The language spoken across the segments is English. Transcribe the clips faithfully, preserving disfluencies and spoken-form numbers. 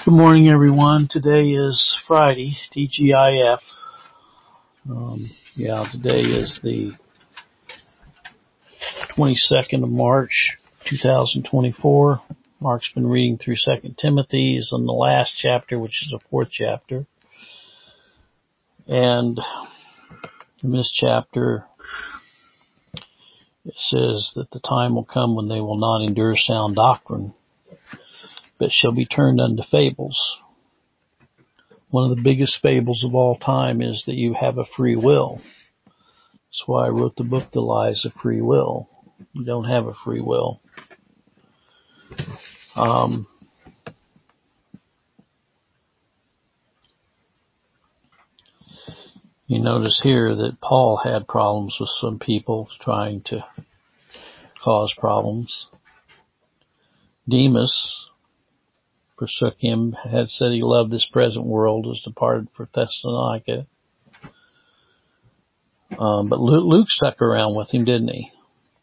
Good morning, everyone. Today is Friday, T G I F. Um, yeah, today is the twenty-second of March, two thousand twenty-four. Mark's been reading through Second Timothy. He's in the last chapter, which is the fourth chapter. And in this chapter, it says that the time will come when they will not endure sound doctrine, but shall be turned unto fables. One of the biggest fables of all time is that you have a free will. That's why I wrote the book, The Lies of Free Will. You don't have a free will. Um, you notice here that Paul had problems with some people trying to cause problems. Demas forsook him, had said he loved this present world, was departed for Thessalonica. Um, but Luke, Luke stuck around with him, didn't he?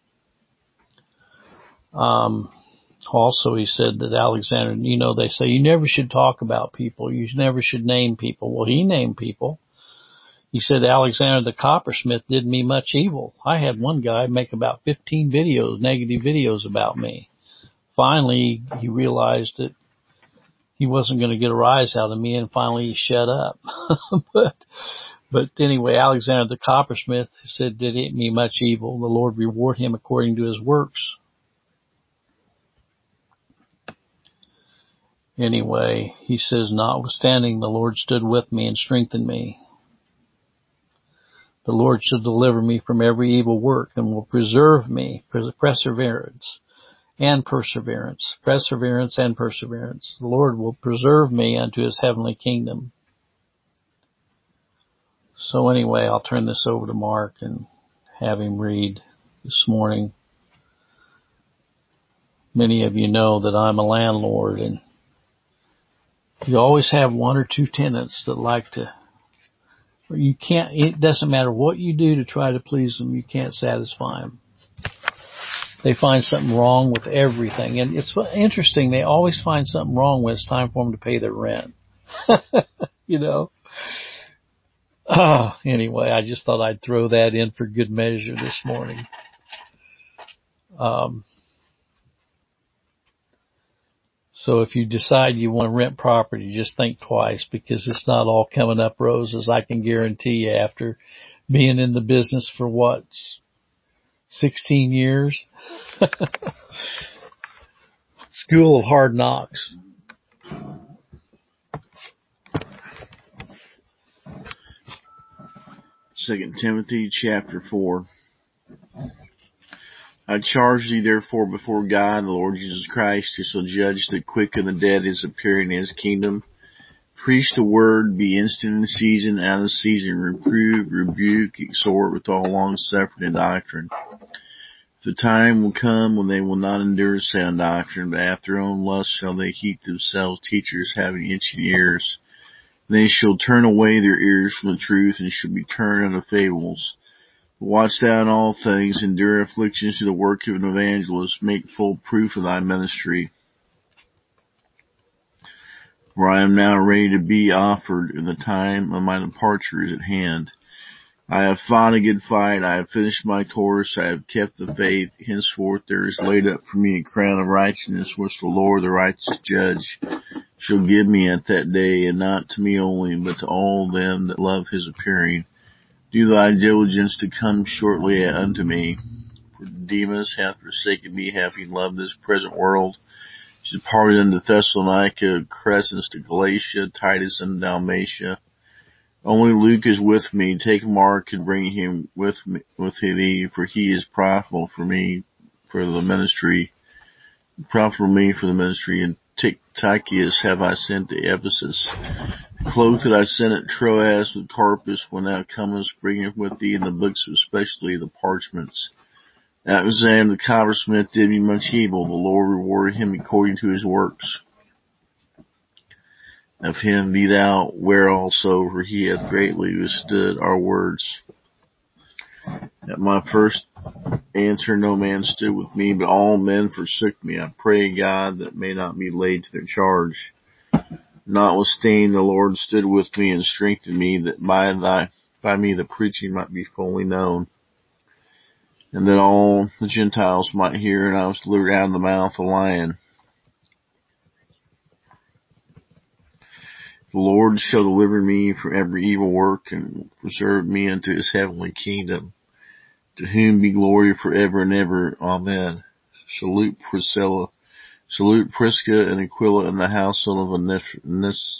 Um, also, he said that Alexander, you know, they say you never should talk about people. You never should name people. Well, he named people. He said Alexander the coppersmith did me much evil. I had one guy make about fifteen videos, negative videos about me. Finally, he realized that he wasn't going to get a rise out of me, and finally he shut up. but, but anyway, Alexander the coppersmith said did me much evil. The Lord reward him according to his works. Anyway, he says, notwithstanding, the Lord stood with me and strengthened me. The Lord shall deliver me from every evil work and will preserve me for perseverance and perseverance, perseverance and perseverance. The Lord will preserve me unto his heavenly kingdom. So anyway, I'll turn this over to Mark and have him read this morning. Many of you know that I'm a landlord, and you always have one or two tenants that like to, you can't, it doesn't matter what you do to try to please them, you can't satisfy them. They find something wrong with everything. And it's interesting, they always find something wrong when it's time for them to pay their rent. you know? Oh, anyway, I just thought I'd throw that in for good measure this morning. Um, So if you decide you want to rent property, just think twice, because it's not all coming up roses. I can guarantee you, after being in the business for what, sixteen years? School of hard knocks. Second Timothy chapter four. I charge thee therefore before God, the Lord Jesus Christ, who shall judge the quick and the dead, is appearing in his kingdom. Preach the word, be instant in season, out of season, reprove, rebuke, exhort with all long suffering and doctrine. The time will come when they will not endure sound doctrine, but after their own lust shall they heap themselves teachers having itching ears. They shall turn away their ears from the truth, and shall be turned unto fables. Watch thou in all things, endure afflictions to the work of an evangelist, make full proof of thy ministry. For I am now ready to be offered, and the time of my departure is at hand. I have fought a good fight, I have finished my course, I have kept the faith. Henceforth there is laid up for me a crown of righteousness, which the Lord, the righteous judge, shall give me at that day, and not to me only, but to all them that love his appearing. Do thy diligence to come shortly unto me. For Demas hath forsaken me, having loved this present world. He departed unto Thessalonica, Crescens to Galatia, Titus unto Dalmatia. Only Luke is with me. Take Mark and bring him with me, with thee, for he is profitable for me for the ministry. Profitable me for the ministry. And Tychicus have I sent to Ephesus. The cloak that I sent at Troas with Carpus, when thou comest, bring it with thee, and the books, especially the parchments. Alexander the coppersmith did me much evil. The Lord rewarded him according to his works. Of him be thou ware also, for he hath greatly withstood our words. At my first answer no man stood with me, but all men forsook me. I pray God that it may not be laid to their charge. Notwithstanding, the Lord stood with me and strengthened me, that by thy by me the preaching might be fully known, and that all the Gentiles might hear, and I was delivered out of the mouth of the lion. The Lord shall deliver me from every evil work, and preserve me unto his heavenly kingdom, to whom be glory forever and ever. Amen. Salute Priscilla, salute Prisca and Aquila in the household of Onesiphorus.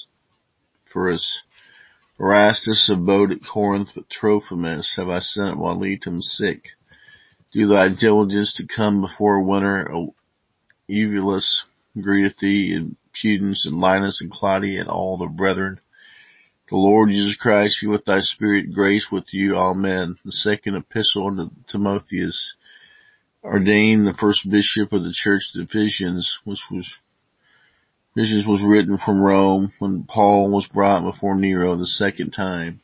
Erastus abode at Corinth, but Trophimus have I sent at Miletum sick. Do thy diligence to come before winter. Eubulus greeteth thee, and Pudens, and Linus, and Claudia, and all the brethren. The Lord Jesus Christ be with thy spirit. Grace with you. Amen. The second epistle unto Timotheus, ordained the first bishop of the church of Ephesians, which was Ephesians was written from Rome, when Paul was brought before Nero the second time.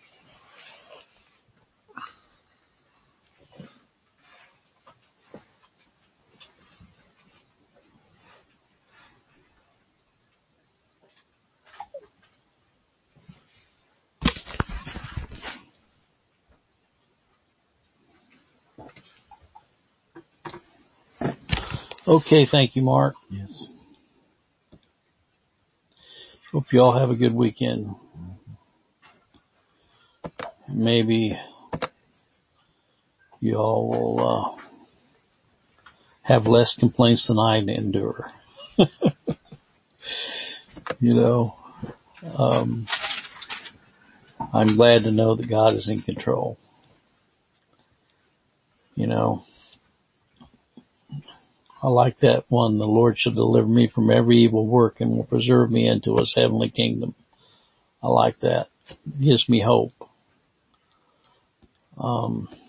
Okay, thank you, Mark. Yes. Hope you all have a good weekend. Maybe you all will uh, have less complaints than I endure. You know, um, I'm glad to know that God is in control. You know, I like that one. The Lord shall deliver me from every evil work and will preserve me into his heavenly kingdom. I like that. It gives me hope. Um,